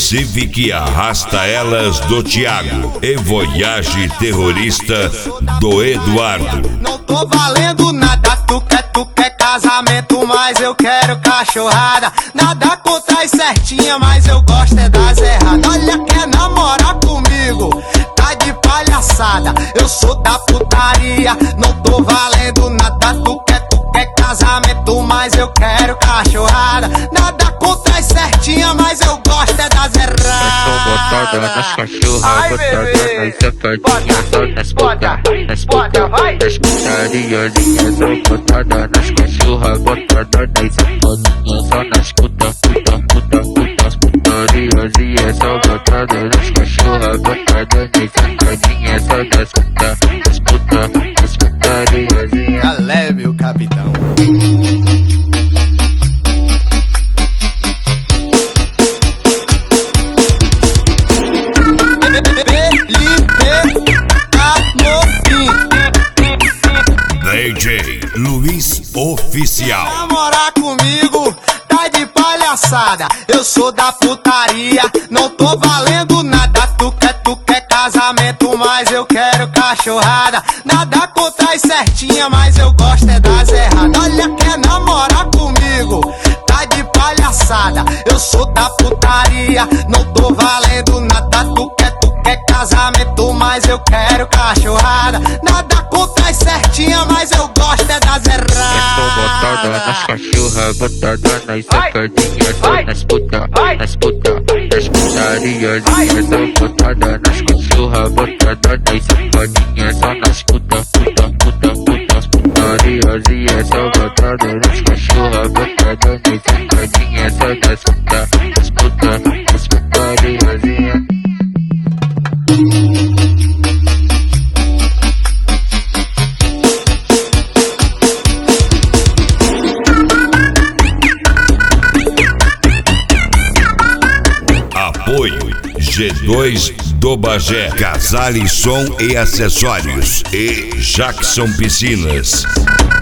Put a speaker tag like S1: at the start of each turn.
S1: Civic Arrasta Elas do Thiago e Voyage Terrorista do Eduardo.
S2: Não tô valendo nada, tu quer casamento, mas eu quero cachorrada. Nada contra as certinhas, mas eu gosto é das erradas. Olha, quer namorar comigo, tá de palhaçada. Eu sou da putaria, não tô valendo nada. Tu quer casamento, mas eu quero cachorrada. Nada contra as certinhas, mas eu gosto é das erradas.
S3: Eu sou botada nas cachorras, botada nas safadinhas, só nas puta, nas putariazinhas. Sou botada nas cachorras, botada nas safadinhas, só nas puta, as putariazinhas. Sou botada nas cachorras, botada nas safadinhas, só nas puta, as putariazinhas.
S2: Tá leve o capitão.
S1: DJ Luiz Oficial.
S2: Namorar comigo, tá de palhaçada. Eu sou da putaria, não tô valendo nada. Tu quer casamento, mas eu quero cachorrada. Nada contra as certinhas, mas eu gosto é das erradas. Olha, quer namorar comigo, tá de palhaçada. Eu sou da putaria, não tô valendo nada. Tu quer casamento, mas eu quero cachorrada. Nada contra as certinhas, mas eu gosto é das erradas.
S3: Eu sou botada nas cachorras, botada nas safadinhas, só nas puta, as putariazinhas. Sou botada nas cachorras, botada nas safadinhas, só nas puta, as putariazinhas. Sou botada nas cachorras, botada nas safadinhas, só nas puta, as putariazinhas.
S1: Apoio G2 do Bagé, Casale Som e Acessórios e Jackson Piscinas.